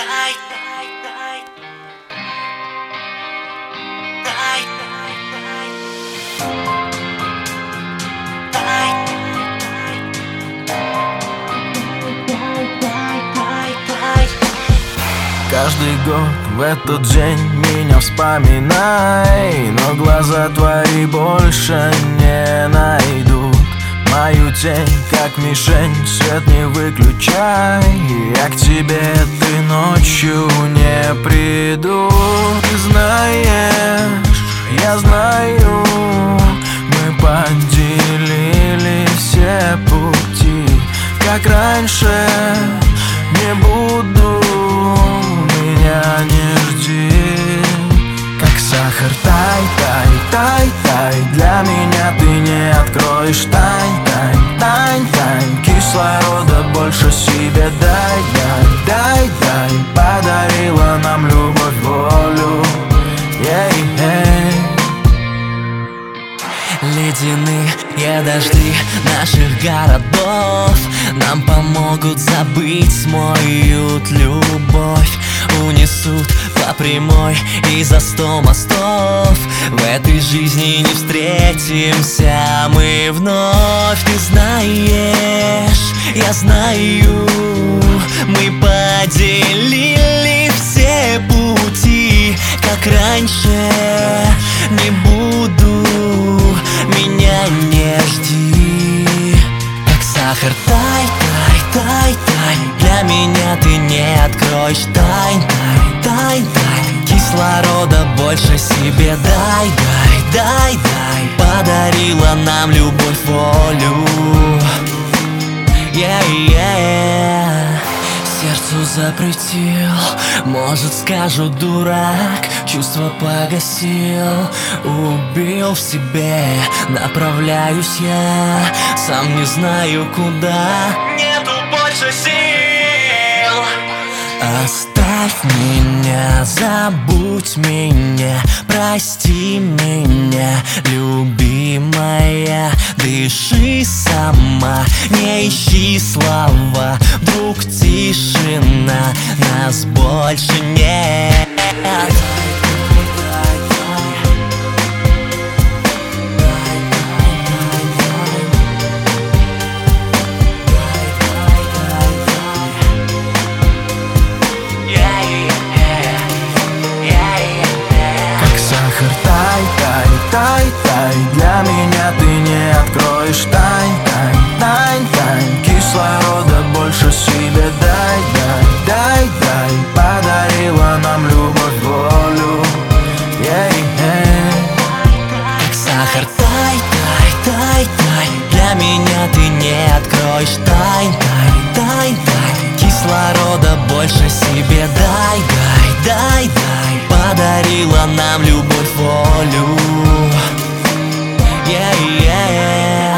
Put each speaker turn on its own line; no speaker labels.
Каждый год в этот день меня вспоминай, но глаза твои больше не найдут мою тень, как мишень, свет не выключай. Я к тебе этой ночью не приду. Ты знаешь, я знаю, мы поделили все пути. Как раньше не буду, меня не жди. Как сахар, тай, тай, тай, тай. Для меня ты не откроешь тайн, тайн, тайн, тайн. Кислорода больше себе дай, дай, дай, дай. Подарила нам любовь, волю, ей.
Ледяные дожди наших городов нам помогут забыть, смоют любовь, унесут по прямой и за 100 мостов. В этой жизни не встретимся мы вновь. Ты знаешь, я знаю, мы поделили все пути. Как раньше не буду, меня не жди. Как сахар, тай, тай, тай, тай. Для меня ты не откроешь тайн, тай, тай, тай. Кислорода больше себе дай, дай, дай, дай. Подарила нам любовь, волю, сердцу запретил, может, скажу, дурак, чувства погасил, убил в себе, направляюсь я, сам не знаю куда, нету больше сил. Оставь меня, забудь меня, прости меня, любимая. Дыши сама, не ищи слова, вдруг тишина, нас больше нет.
Тай, тай, тай, тай. Для меня ты не откроешь тайн, тайн, тайн, тайн. Кислорода больше себе дай, дай, дай, дай. Подарила нам любовь, волю,
как сахар, тай, тай, тай, тай. Для меня ты не откроешь тайн, тай, тай, тай. Кислорода больше себе дай, дай, дай, дай. Подарила нам любовь, волю,